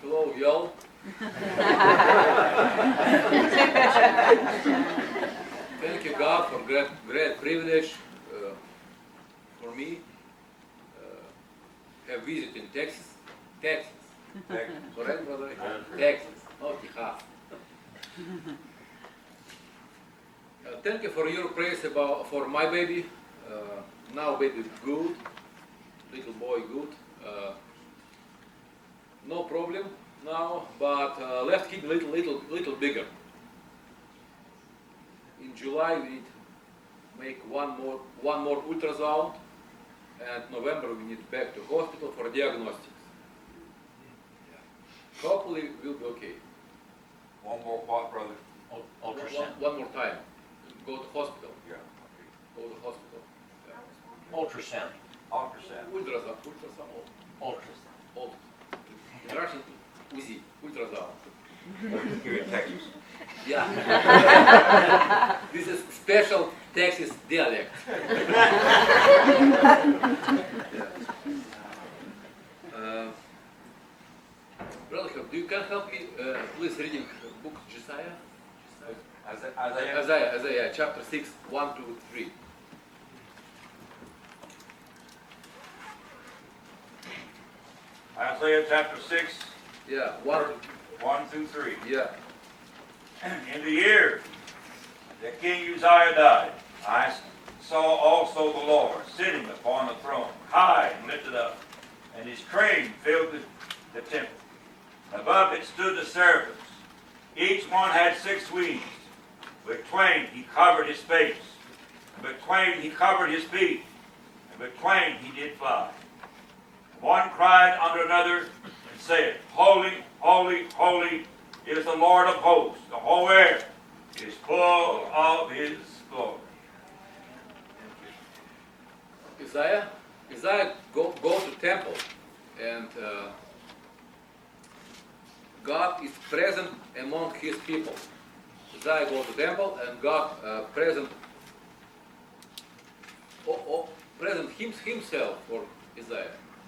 Hello, y'all. Thank you, God, for great privilege for me. Have visited in Texas. Texas. Correct, brother? Texas, not Texas. Thank you for your praise for my baby. Now baby good, little boy good. No problem now, but left kid little bigger. In July we need make one more ultrasound, and November we need back to hospital for diagnostics. Yeah. Hopefully we'll be okay. One more what, brother? Ultrasound. One more time. Go to hospital. Yeah. Go to hospital. Yeah. Ultrasound. Ultrasound. Ultrasound. Ultrasound. In Russian, УЗИ. Ultrasound. Here in Texas. Yeah. This is special Texas dialect. Brother, do you can help me please reading book Isaiah? Isaiah, chapter 6, 1 to 3. Isaiah chapter 6, Yeah, 1 through 3. Yeah. In the year that King Uzziah died, I saw also the Lord sitting upon the throne, high and lifted up, and his train filled the temple. Above it stood the seraphims. Each one had 6 wings. With twain he covered his face, and with twain he covered his feet, and with twain he did fly. One cried unto another and said, Holy, holy, holy is the Lord of hosts. The whole air is full of his glory. Isaiah go to temple, and God is present among his people. Isaiah go to temple, and God present himself for Isaiah.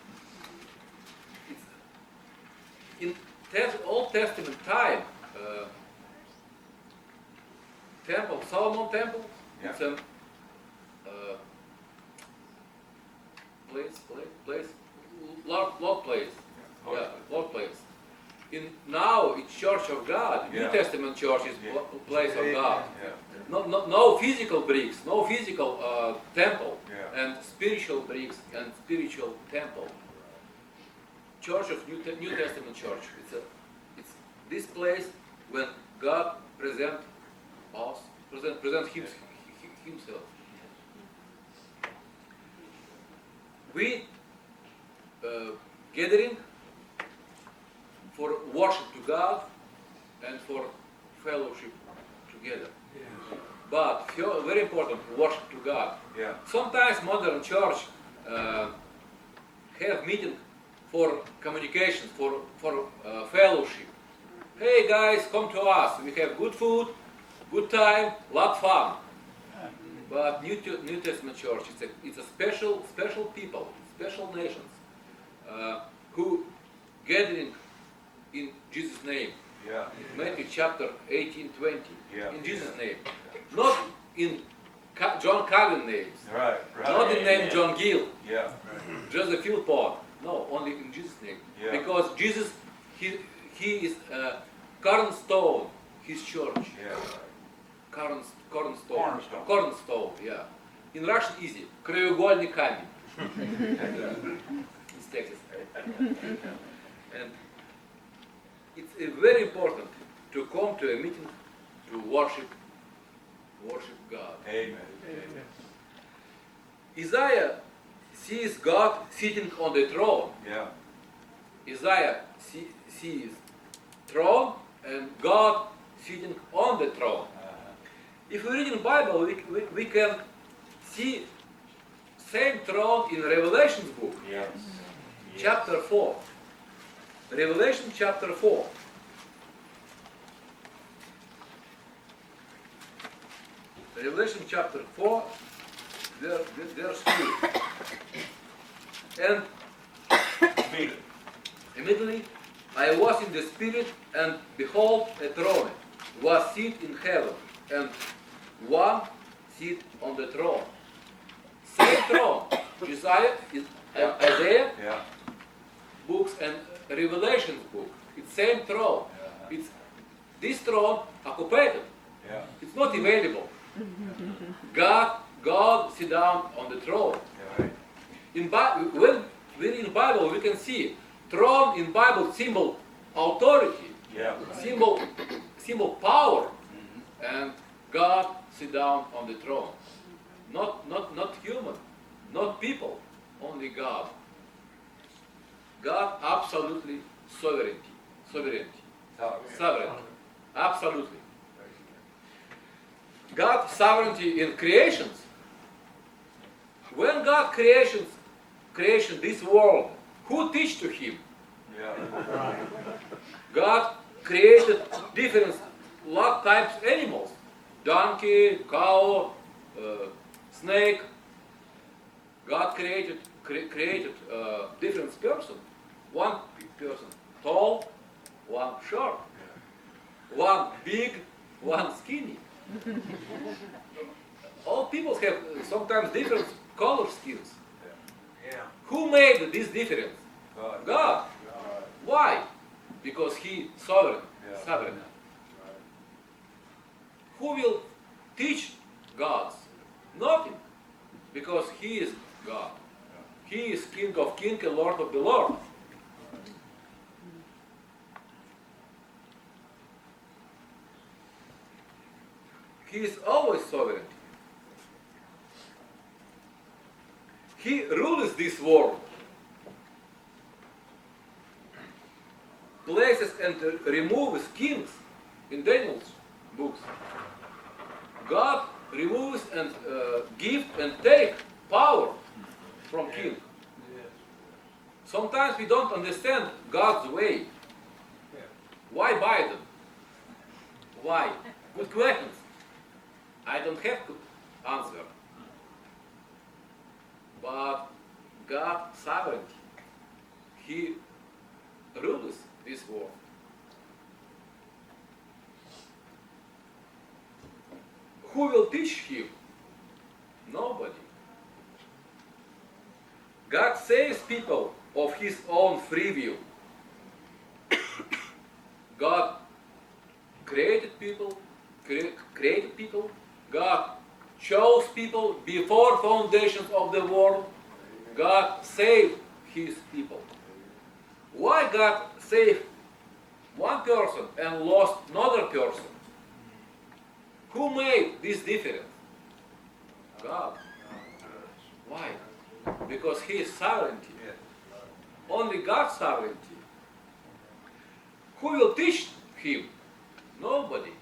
In Old Testament time, temple, Solomon temple, Yeah. it's a Lord place. Lord. Yeah, Lord place. Now it's Church of God. Yeah. New Testament church is Yeah. place of God. Yeah. No physical bricks, no physical temple, Yeah. and spiritual bricks and spiritual temple. Church of New Testament church. It's this place when God present us, present himself. We gathering for worship to God and for fellowship together. But very important, worship to God. Yeah. Sometimes modern church have meeting for communication, for fellowship. Hey guys, come to us. We have good food, good time, lot fun. But New Testament church, it's a special people, special nations who gathering in Jesus' name. Yeah. Matthew chapter 18-20. Yeah. In Jesus' name. Not in John Calvin names. Right. Not in name John Gill. Yeah. Joseph Philpott. No, only in Jesus' name. Yeah. Because Jesus, he is cornerstone, his church. Yeah. Cornerstone. Cornerstone, yeah. In Russian, easy. Краеугольный камень. It's Texas. And it's very important to come to a meeting to worship God. Amen. Isaiah sees God sitting on the throne. Yeah. Isaiah sees throne and God sitting on the throne. If we read in the Bible, we can see same throne in Revelation book, Yes. chapter 4. Revelation chapter 4. Revelation chapter 4, verse 2. And immediately I was in the spirit, and behold, a throne was set in heaven, and one sit on the throne. Same throne. Isaiah, Isaiah Yeah. books and Revelations book. It's same throne. It's this throne occupied. Yeah. It's not available. God sit down on the throne. Yeah. Right. When we're in Bible, we can see throne in Bible symbol authority, Yeah. symbol power, and God sit down on the throne. Not human, not people, only God. God absolutely sovereignty, sovereign, absolutely. God sovereignty in creations. When God creation this world, who teach to him? Yeah. God created different lot types animals, donkey, cow, snake. God created different person. One person tall, one short, one big, one skinny. All people have sometimes different color skins. Yeah. Who made this difference? God. God. Why? Because He sovereign. Yeah. Sovereign. Who will teach gods? Nothing. Because He is God. He is King of Kings and Lord of the Lord. He is always sovereign. He rules this world. Places and removes kings in Daniel's books. God removes and gives and takes power from king. Sometimes we don't understand God's way. Why Biden? Why? Good questions. I don't have to answer. But God sovereignty. He rules this world. Who will teach him? Nobody. God saves people of his own free will. God created people, God chose people before foundations of the world. God saved his people. Why God saved one person and lost another person? Who made this difference? God. Why? Because He is sovereignty. Only God's sovereignty. Who will teach Him? Nobody.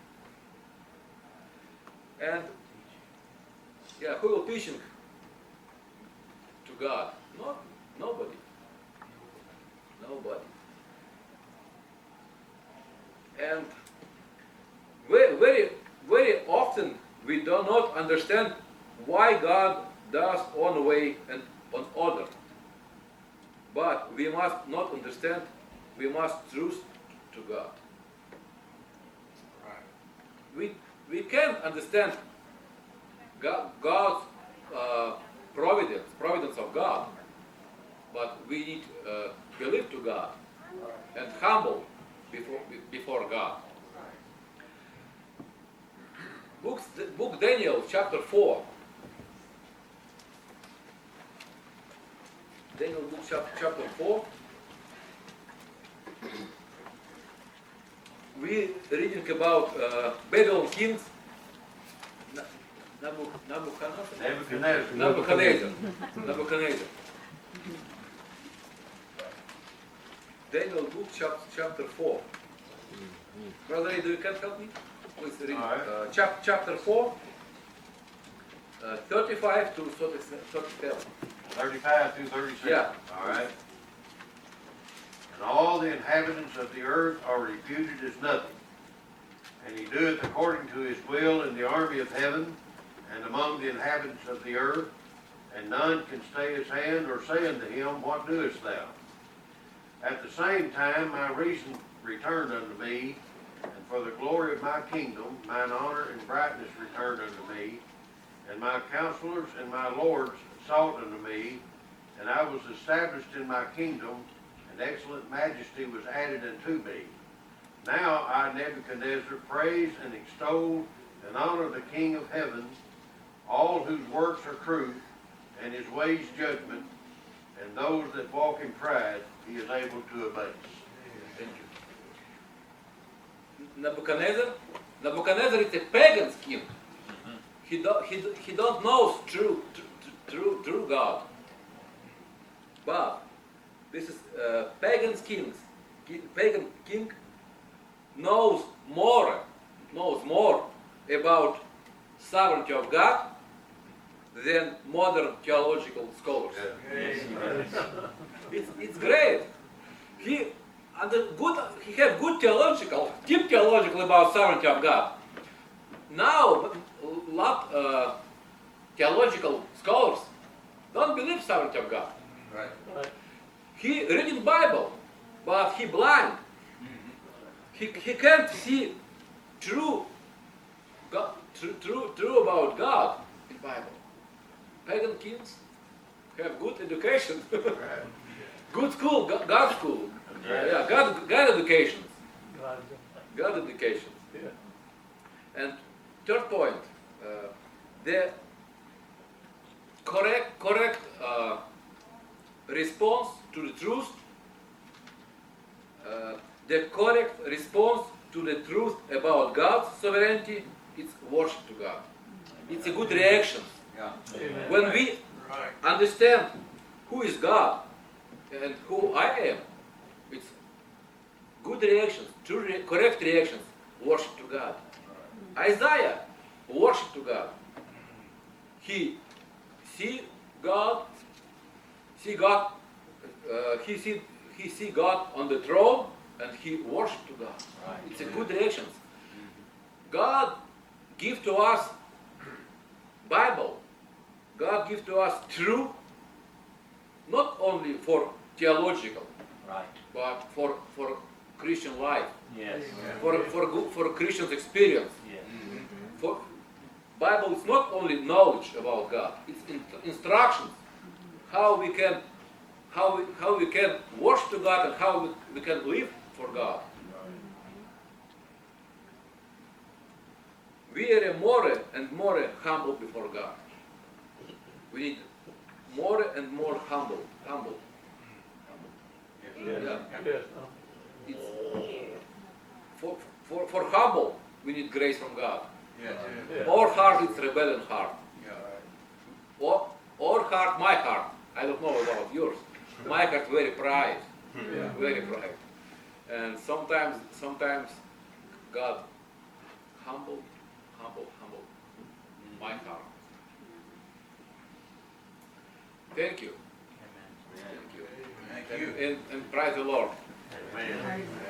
And who will teach him to God? Nobody. Nobody. And very often we do not understand why God does one way and on other. But we must not understand, we must trust to God. We can understand God's providence of God, but we need believe to God and humble before God. Book Daniel chapter 4. Daniel book chapter 4. We reading about Babylon kings. Nebuchadnezzar. Daniel book chapter 4. Brother, do you can help me? Please read chapter 4, 35 to 37. 35 through 37. Yeah. All right. And all the inhabitants of the earth are reputed as nothing. And he doeth according to his will in the army of heaven, and among the inhabitants of the earth, and none can stay his hand or say unto him, What doest thou? At the same time, my reason returned unto me, and for the glory of my kingdom, mine honor and brightness returned unto me, and my counselors and my lords sought unto me, and I was established in my kingdom, and excellent majesty was added unto me. Now I, Nebuchadnezzar, praise and extol and honor the King of heaven, all whose works are truth, and his ways judgment, and those that walk in pride he is able to abase. Thank you. Nebuchadnezzar is a pagan king. He don't know true God. But this is pagan pagan king knows more about sovereignty of God than modern theological scholars. It's great. He have good deep theological about sovereignty of God. Now, lot theological scholars don't believe sovereignty of God. Right. He reading Bible, but he blind. He can't see true about God in Bible. Pagan kings have good education, good school, God school, God education, God education. And third point, the correct response to the truth. The correct response to the truth about God's sovereignty is worship to God. It's a good reaction. When we understand who is God and who I am, it's good reactions, correct reactions, worship to God. Isaiah, worship to God. He see God, he see God on the throne, and he worship to God. It's a good reaction. God give to us Bible. God give to us truth, not only for theological, Right. but for Christian life, Yes. for Christian's experience. Yes. For Bible is not only knowledge about God; it's instructions how we can worship to God and how we can live for God. We are more and more humble before God. We need more and more humble. Yeah. It's, for humble, we need grace from God. Our heart is rebellion heart. Our heart, my heart. I don't know about yours. My heart very pride, very pride. And sometimes God humble my heart. Thank you. Amen. Thank you. And praise the Lord. Amen.